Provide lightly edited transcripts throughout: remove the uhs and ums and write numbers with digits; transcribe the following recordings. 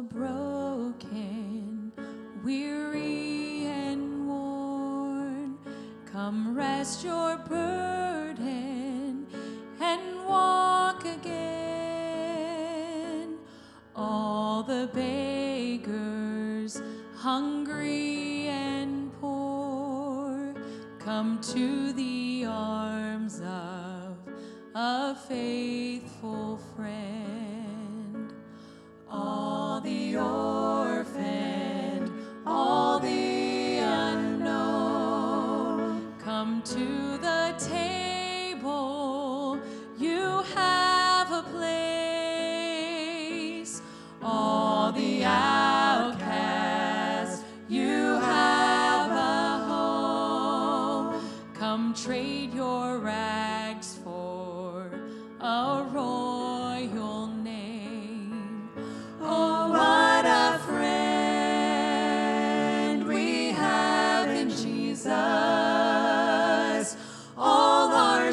broken, weary and worn, come rest your burden and walk again. All the beggars, hungry and poor, come to the arms of a faithful friend. All the orphaned, all the unknown, come to the table. You have a place. All the outcasts, you have a home. Come trade your rags for a royal name. Oh, what a friend we have in Jesus. All our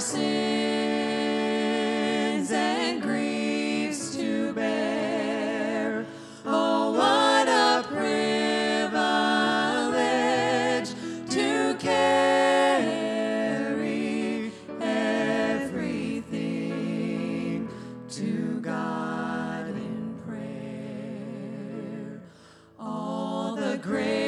sins and griefs to bear. Oh, what a privilege to carry everything to God in prayer. All the great